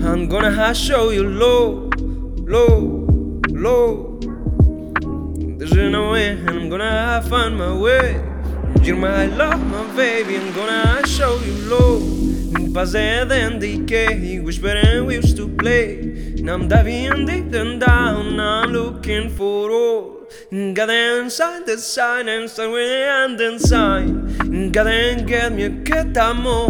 I'm gonna show you low, low, low. There's no way, and I'm gonna find my way. You're my love, my baby, I'm gonna show you low. Past the end decay, whispering we used to play. Now I'm diving deep and down, I'm looking for all. Got inside the silence, and with the hand inside. Gotta get me que estamos,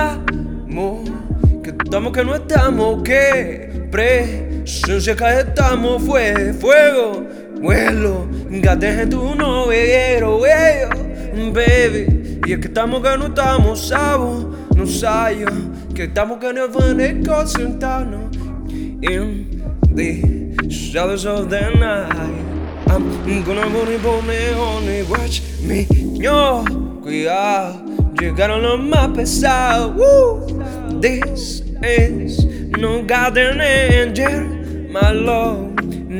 que no estamos, que presencia que estamos, fue fuego, vuelo. Gotta tú no veo, baby. Y es que estamos que no estamos, sabo, no sayo, que estamos que no van a concentrarnos. In the shadows of the night, I'm gonna only watch me. Yo, cuidado, llegaron los más pesados. This is no garden angel, my love,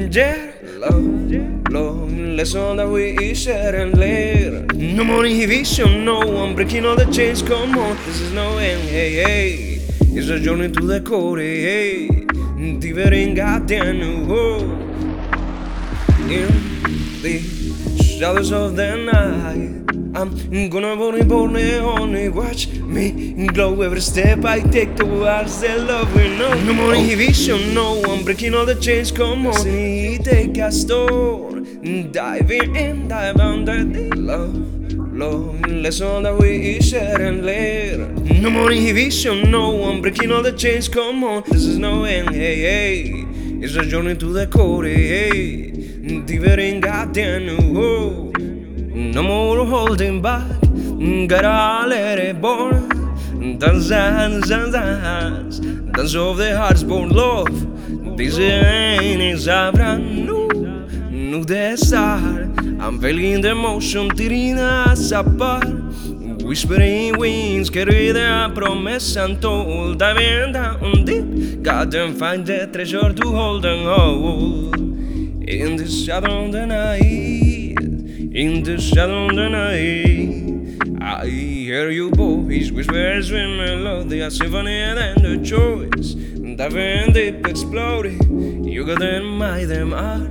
love, lesson that we share and later. No more inhibition, no, I'm breaking all the chains, come on, this is no end, hey, hey. It's a journey to the core, hey, different goddamn, oh. In the shadows of the night, I'm gonna only watch me glow. Every step I take towards the love we know. No more inhibition, no, I'm breaking all the chains, come on. See, take a store, diving in, dive under the love, lesson that we share and later. No more inhibition, no, I'm breaking all the chains, come on. This is no end, hey, hey. It's a journey to the core, hey. Different goddamn, oh. No more holding back, gotta let it burn. Dance, dance, dance, dance, dance of the heart's born love. This ain't is a brand new desire. I'm feeling the emotion, tearing us apart. Whispering winds carry the promise untold. Diving down deep, gotta find the treasure to hold and hold. In the shadow of the night, in the shadow of the night, I hear you boys whispers with melody, a symphony and the choice. Diving deep, exploding, you got in my damn heart.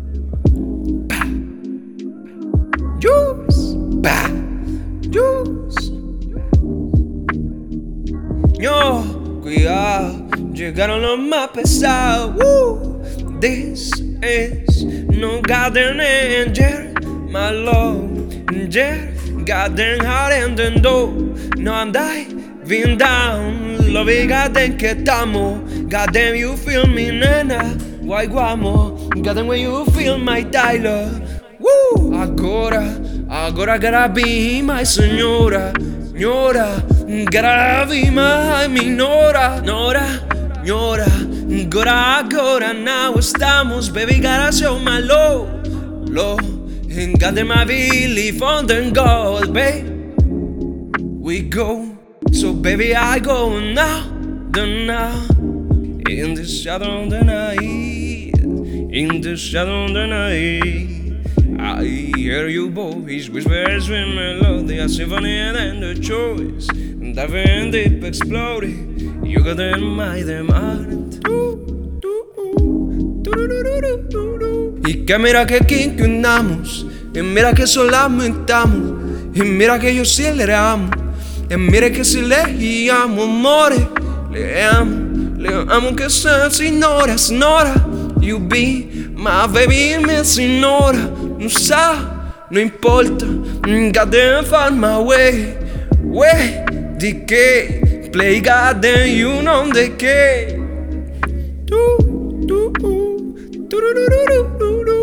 Juice, juice. Yo, cuidado, llegaron los más pesados. This is no garden angel, my love, goddamn heart and the door. No, I'm diving down, love it, goddamn que estamos. Goddamn, you feel me, nena, why guamo? Goddamn, when you feel my Tyler. Agora gotta be my señora, gotta be my minora, Ñora, agora now estamos, baby, gotta show my love, and got my belief on the God, babe. We go, so baby, I go now, in the shadow of the night, in the shadow of the night. I hear you boys whispers with melody, a symphony and the choice. Diving deep, exploding, you got in my damn heart. Y que mira que aquí andamos, y mira que solo lamentamos, y mira que yo sí le amo, y mira que si le llamo, amore, le amo que se signora. You be my baby, mi signora. No sa, no importa, goddamn find my way. Di che, play goddamn, you know the che.